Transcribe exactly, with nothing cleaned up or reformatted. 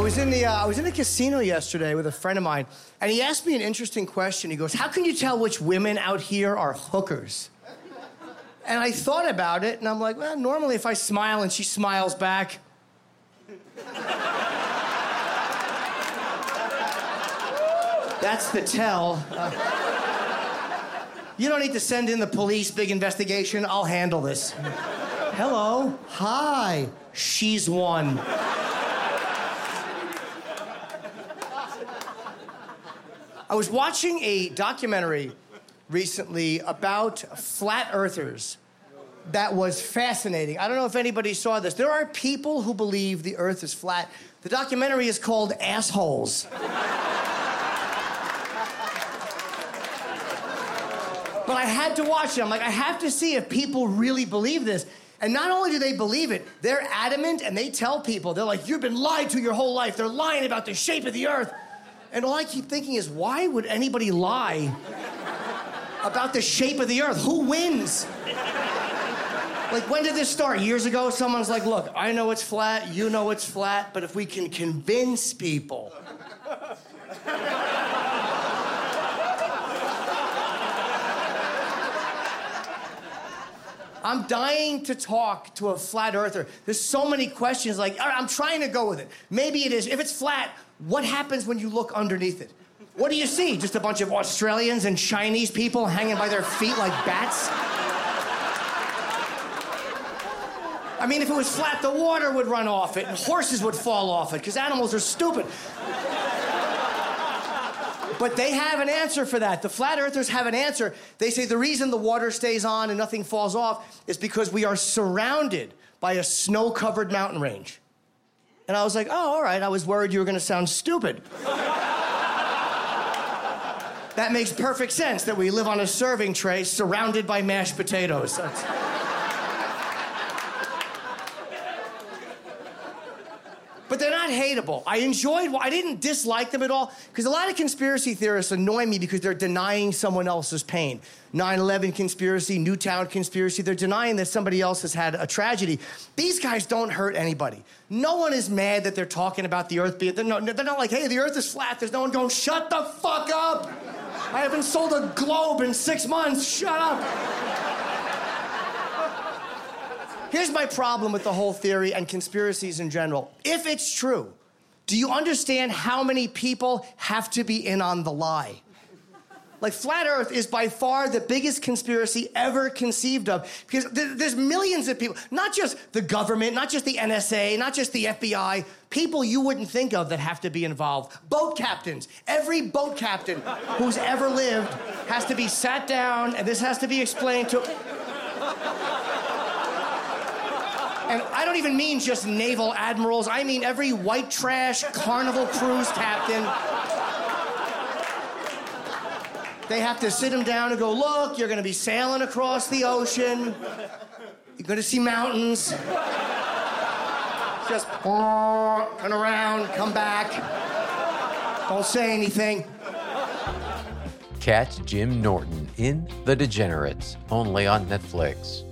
was in the uh, I was in the casino yesterday with a friend of mine, and he asked me an interesting question. He goes, "How can you tell which women out here are hookers?" And I thought about it, and I'm like, well, normally if I smile and she smiles back. That's the tell. Uh, you don't need to send in the police, big investigation. I'll handle this. Hello. Hi. She's one. I was watching a documentary recently about flat earthers that was fascinating. I don't know if anybody saw this. There are people who believe the earth is flat. The documentary is called Assholes. But I had to watch it. I'm like, I have to see if people really believe this. And not only do they believe it, they're adamant and they tell people, they're like, you've been lied to your whole life. They're lying about the shape of the earth. And all I keep thinking is, why would anybody lie about the shape of the earth? Who wins? Like, when did this start? Years ago, someone's like, look, I know it's flat, you know it's flat, but if we can convince people. I'm dying to talk to a flat earther. There's so many questions, like, all right, I'm trying to go with it. Maybe it is. If it's flat, what happens when you look underneath it? What do you see? Just a bunch of Australians and Chinese people hanging by their feet like bats? I mean, if it was flat, the water would run off it and horses would fall off it, because animals are stupid. But they have an answer for that. The flat earthers have an answer. They say the reason the water stays on and nothing falls off is because we are surrounded by a snow-covered mountain range. And I was like, oh, all right, I was worried you were gonna sound stupid. That makes perfect sense, that we live on a serving tray surrounded by mashed potatoes. That's... But they're not hateable. I enjoyed, I didn't dislike them at all, because a lot of conspiracy theorists annoy me because they're denying someone else's pain. nine eleven conspiracy, Newtown conspiracy, they're denying that somebody else has had a tragedy. These guys don't hurt anybody. No one is mad that they're talking about the earth being, they're not, they're not like, hey, the earth is flat. There's no one going, shut the fuck up. I haven't sold a globe in six months, shut up. Here's my problem with the whole theory and conspiracies in general. If it's true, do you understand how many people have to be in on the lie? Like, flat Earth is by far the biggest conspiracy ever conceived of, because th- there's millions of people, not just the government, not just the N S A, not just the F B I, people you wouldn't think of that have to be involved. Boat captains. Every boat captain who's ever lived has to be sat down, and this has to be explained to... And I don't even mean just naval admirals. I mean every white trash Carnival cruise captain. They have to sit him down and go, look, you're gonna be sailing across the ocean. You're gonna see mountains. Just turn around, come back. Don't say anything. Catch Jim Norton in The Degenerates, only on Netflix.